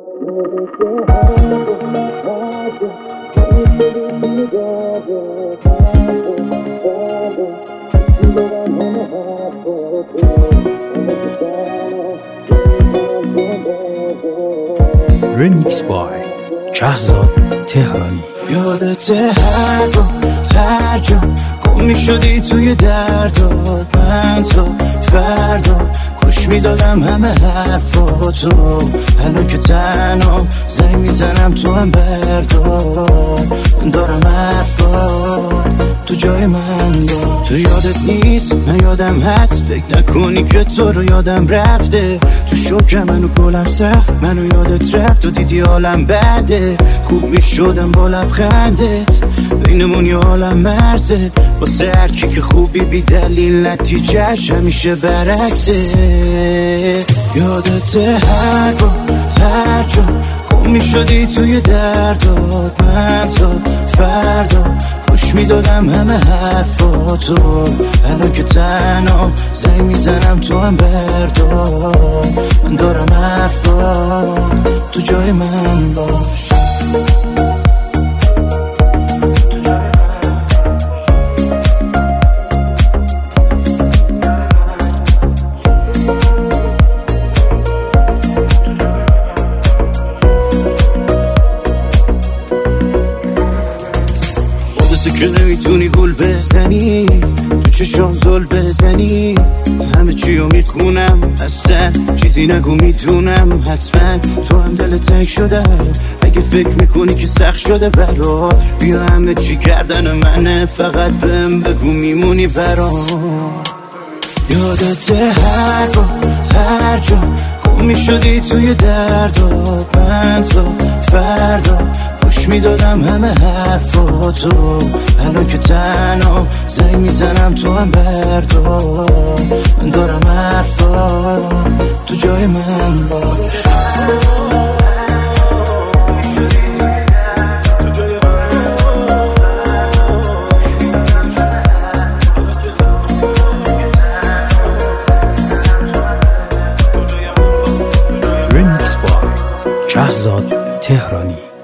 Remix by شهزاد تهرانی. یادته هر جا گم میشدی توی دردات، من تو فردا گوش میدادم همه حرفاتو. الان که تنها زنگ میزنم تو هم بردار، من دارم حرفات تو جای من با. تو یادت نیست من یادم هست، فکر نکنی که تو رو یادم رفته. تو شوکه منو گلم سخت، منو یادت رفت و دیدی حالم بده. خوب میشدم با لبخندت، بینمون یه عالم مرزه. واسه هر کی که خوبی بی دلیل نتیجهش همیشه برعکسه. یادته هر جا گم میشدی توی دردات، من تو فردا گوش میدادم همه حرفاتو. الان که تنها زنگ میزنم تو هم بردار، من دارم حرفات تو جای من باش. که نمیتونی گل بزنی، تو چشام زل بزنی، همه چیو میخونم اصلا چیزی نگو میدونم. حتما تو هم دل تنگ شده، اگه فکر میکنی که سخت شده برات، بیا همه چی کردن منه، فقط بهم بگو میمونی برام. یادته هر جا گم میشدی توی دردات، من تو فردا گوش میدادم همه حرفاتو. الان که تنها زنگ میزنم تو هم بردار، من دارم حرفات تو جای من باش. Remix by شهزاد تهرانی.